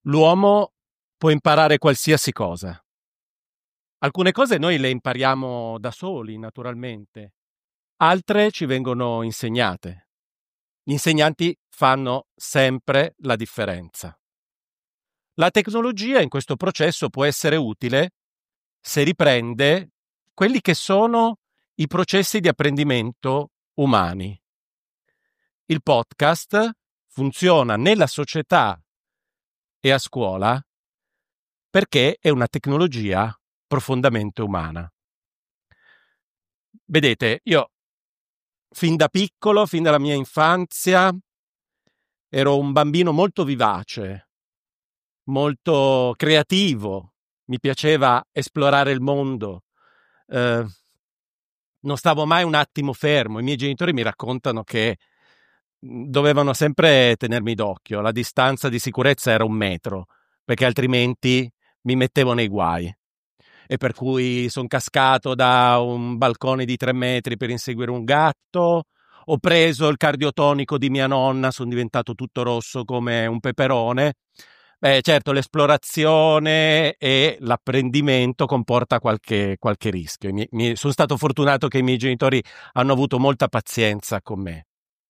L'uomo può imparare qualsiasi cosa. Alcune cose noi le impariamo da soli, naturalmente. Altre ci vengono insegnate. Gli insegnanti fanno sempre la differenza. La tecnologia in questo processo può essere utile se riprende quelli che sono i processi di apprendimento umani. Il podcast funziona nella società e a scuola perché è una tecnologia profondamente umana. Vedete, io fin da piccolo, fin dalla mia infanzia, ero un bambino molto vivace, molto creativo, mi piaceva esplorare il mondo, non stavo mai un attimo fermo. I miei genitori mi raccontano che dovevano sempre tenermi d'occhio, la distanza di sicurezza era 1 metro, perché altrimenti mi mettevo nei guai. E per cui sono cascato da un balcone di 3 metri per inseguire un gatto, ho preso il cardiotonico di mia nonna, sono diventato tutto rosso come un peperone. Beh, certo, l'esplorazione e l'apprendimento comporta qualche rischio. Sono stato fortunato che i miei genitori hanno avuto molta pazienza con me.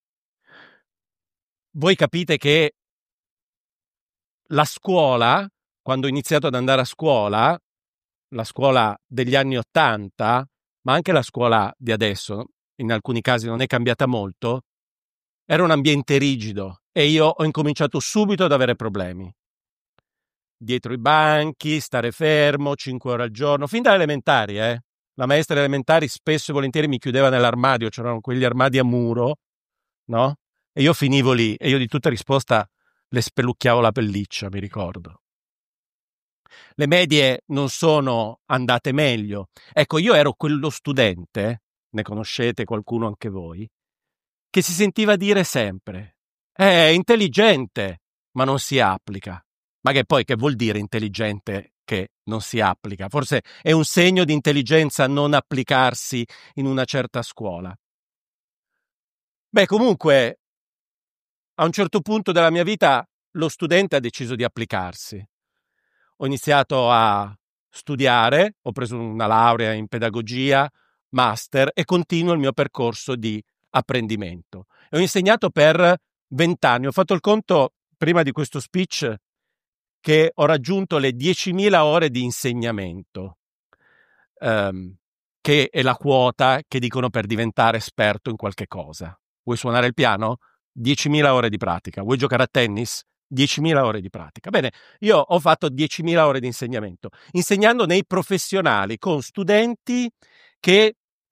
Voi capite che la scuola, quando ho iniziato ad andare a scuola, la scuola degli anni '80, ma anche la scuola di adesso, in alcuni casi non è cambiata molto, era un ambiente rigido e io ho incominciato subito ad avere problemi. Dietro i banchi, stare fermo, 5 ore al giorno, fin da elementari, La maestra elementari spesso e volentieri mi chiudeva nell'armadio, c'erano quegli armadi a muro, no? E io finivo lì e io di tutta risposta le spellucchiavo la pelliccia, mi ricordo. Le medie non sono andate meglio. Ecco, io ero quello studente, ne conoscete qualcuno anche voi, che si sentiva dire sempre: è intelligente, ma non si applica. Ma che vuol dire intelligente che non si applica? Forse è un segno di intelligenza non applicarsi in una certa scuola. Beh, comunque, a un certo punto della mia vita lo studente ha deciso di applicarsi. Ho iniziato a studiare, ho preso una laurea in pedagogia, master e continuo il mio percorso di apprendimento. E ho insegnato per 20 anni. Ho fatto il conto prima di questo speech che ho raggiunto le 10.000 ore di insegnamento, che è la quota che dicono per diventare esperto in qualche cosa. Vuoi suonare il piano? 10.000 ore di pratica. Vuoi giocare a tennis? 10.000 ore di pratica. Bene, io ho fatto 10.000 ore di insegnamento, insegnando nei professionali con studenti che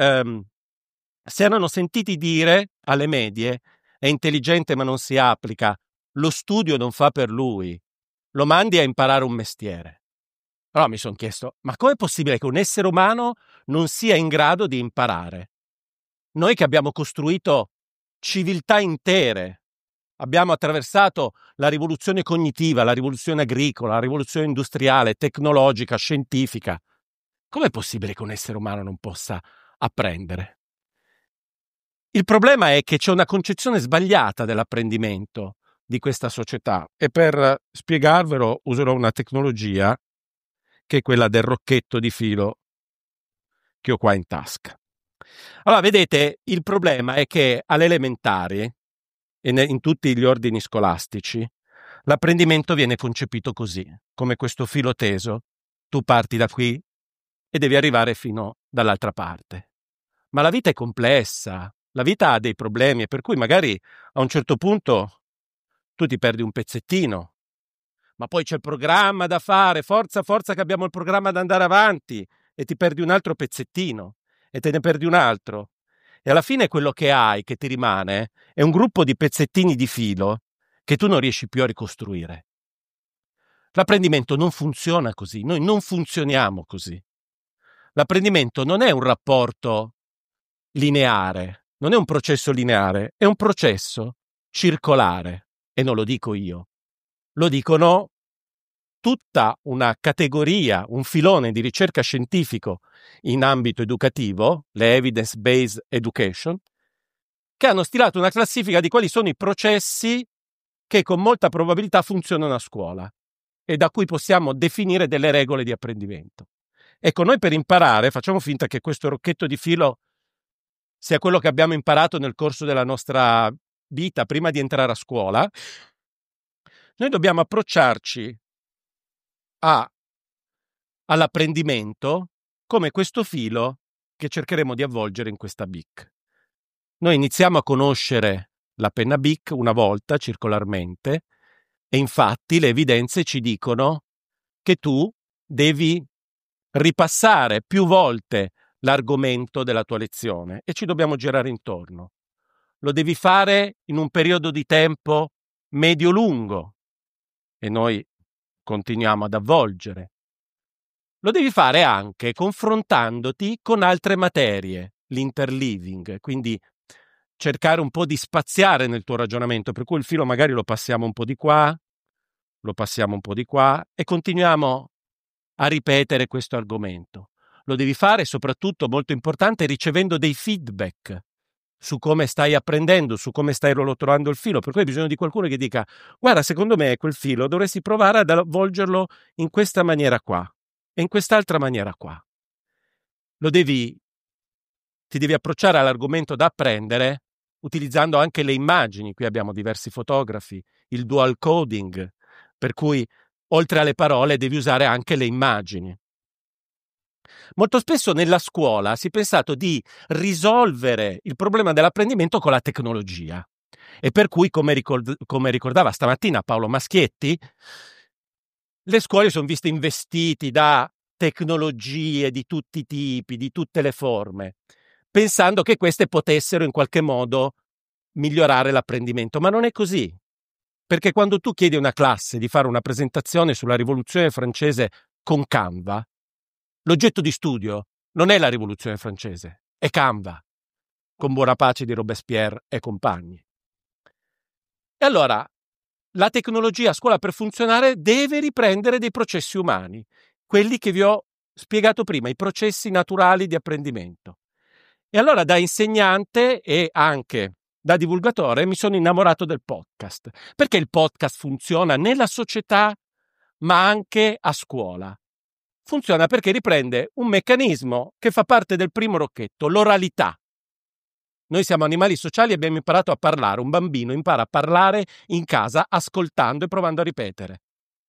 si erano sentiti dire alle medie: è intelligente ma non si applica, lo studio non fa per lui, lo mandi a imparare un mestiere. Allora mi sono chiesto: ma com'è possibile che un essere umano non sia in grado di imparare? Noi che abbiamo costruito civiltà intere, abbiamo attraversato la rivoluzione cognitiva, la rivoluzione agricola, la rivoluzione industriale, tecnologica, scientifica. Com'è possibile che un essere umano non possa apprendere? Il problema è che c'è una concezione sbagliata dell'apprendimento di questa società e per spiegarvelo userò una tecnologia che è quella del rocchetto di filo che ho qua in tasca. Allora, vedete, il problema è che alle elementari e in tutti gli ordini scolastici l'apprendimento viene concepito così, come questo filo teso. Tu parti da qui e devi arrivare fino dall'altra parte. Ma la vita è complessa, la vita ha dei problemi e per cui magari a un certo punto tu ti perdi un pezzettino, ma poi c'è il programma da fare, forza che abbiamo il programma da andare avanti, e ti perdi un altro pezzettino e te ne perdi un altro. E alla fine quello che hai, che ti rimane, è un gruppo di pezzettini di filo che tu non riesci più a ricostruire. L'apprendimento non funziona così, noi non funzioniamo così. L'apprendimento non è un rapporto lineare, non è un processo lineare, è un processo circolare. E non lo dico io, lo dicono tutta una categoria, un filone di ricerca scientifico in ambito educativo, le evidence-based education, che hanno stilato una classifica di quali sono i processi che con molta probabilità funzionano a scuola. e da cui possiamo definire delle regole di apprendimento. Ecco, noi per imparare facciamo finta che questo rocchetto di filo sia quello che abbiamo imparato nel corso della nostra vita prima di entrare a scuola. Noi dobbiamo approcciarci all'apprendimento come questo filo che cercheremo di avvolgere in questa BIC. Noi iniziamo a conoscere la penna BIC una volta circolarmente e infatti le evidenze ci dicono che tu devi ripassare più volte l'argomento della tua lezione e ci dobbiamo girare intorno. Lo devi fare in un periodo di tempo medio-lungo e noi continuiamo ad avvolgere. Lo devi fare anche confrontandoti con altre materie, l'interleaving, quindi cercare un po' di spaziare nel tuo ragionamento, per cui il filo magari lo passiamo un po' di qua, lo passiamo un po' di qua e continuiamo a ripetere questo argomento. Lo devi fare soprattutto, molto importante, ricevendo dei feedback su come stai apprendendo, su come stai rotolando il filo, per cui hai bisogno di qualcuno che dica: guarda, secondo me quel filo dovresti provare ad avvolgerlo in questa maniera qua e in quest'altra maniera qua. Ti devi approcciare all'argomento da apprendere utilizzando anche le immagini. Qui abbiamo diversi fotografi, il dual coding, per cui oltre alle parole devi usare anche le immagini. Molto spesso nella scuola si è pensato di risolvere il problema dell'apprendimento con la tecnologia e per cui, come ricordava stamattina Paolo Maschietti, le scuole sono viste investiti da tecnologie di tutti i tipi, di tutte le forme, pensando che queste potessero in qualche modo migliorare l'apprendimento, ma non è così. Perché quando tu chiedi a una classe di fare una presentazione sulla Rivoluzione francese con Canva, l'oggetto di studio non è la Rivoluzione francese, è Canva, con buona pace di Robespierre e compagni. E allora, la tecnologia a scuola per funzionare deve riprendere dei processi umani, quelli che vi ho spiegato prima, i processi naturali di apprendimento. E allora da insegnante e anche da divulgatore mi sono innamorato del podcast, perché il podcast funziona nella società ma anche a scuola. Funziona perché riprende un meccanismo che fa parte del primo rocchetto, l'oralità. Noi siamo animali sociali e abbiamo imparato a parlare. Un bambino impara a parlare in casa ascoltando e provando a ripetere.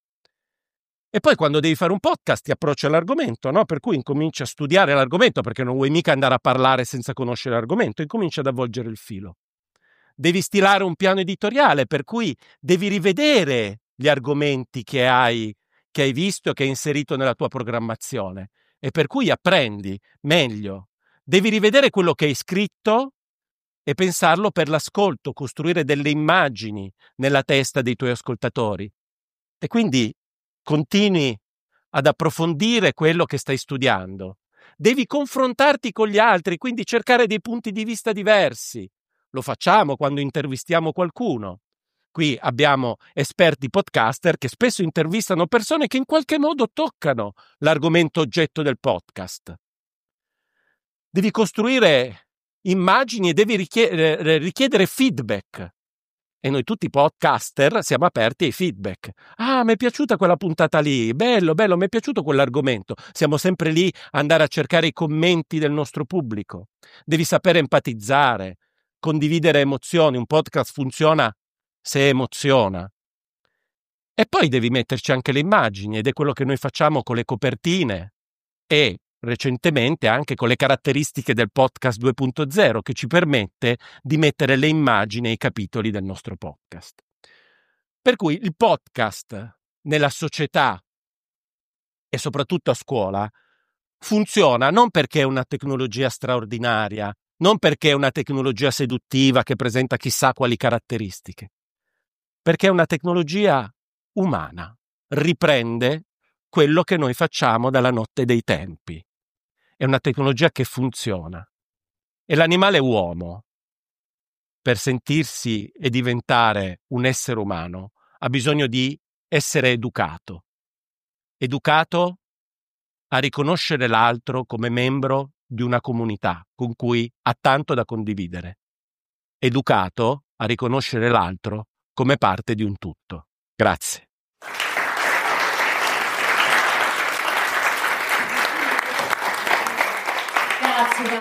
E poi quando devi fare un podcast ti approcci all'argomento, no? Per cui incominci a studiare l'argomento, perché non vuoi mica andare a parlare senza conoscere l'argomento, incominci ad avvolgere il filo. Devi stilare un piano editoriale, per cui devi rivedere gli argomenti che hai visto, che hai inserito nella tua programmazione, e per cui apprendi meglio. Devi rivedere quello che hai scritto e pensarlo per l'ascolto, costruire delle immagini nella testa dei tuoi ascoltatori. E quindi continui ad approfondire quello che stai studiando. Devi confrontarti con gli altri, quindi cercare dei punti di vista diversi. Lo facciamo quando intervistiamo qualcuno. Qui abbiamo esperti podcaster che spesso intervistano persone che in qualche modo toccano l'argomento oggetto del podcast. Devi costruire immagini e devi richiedere feedback. E noi tutti podcaster siamo aperti ai feedback. Ah, mi è piaciuta quella puntata lì, bello, mi è piaciuto quell'argomento. Siamo sempre lì a andare a cercare i commenti del nostro pubblico. Devi sapere empatizzare, condividere emozioni. Un podcast funziona se emoziona. E poi devi metterci anche le immagini, ed è quello che noi facciamo con le copertine e recentemente anche con le caratteristiche del podcast 2.0, che ci permette di mettere le immagini ai capitoli del nostro podcast. Per cui il podcast nella società e soprattutto a scuola funziona non perché è una tecnologia straordinaria, non perché è una tecnologia seduttiva che presenta chissà quali caratteristiche, perché è una tecnologia umana, riprende quello che noi facciamo dalla notte dei tempi. È una tecnologia che funziona. E l'animale uomo, per sentirsi e diventare un essere umano, ha bisogno di essere educato. Educato a riconoscere l'altro come membro di una comunità con cui ha tanto da condividere. Educato a riconoscere l'altro come parte di un tutto. Grazie. Grazie.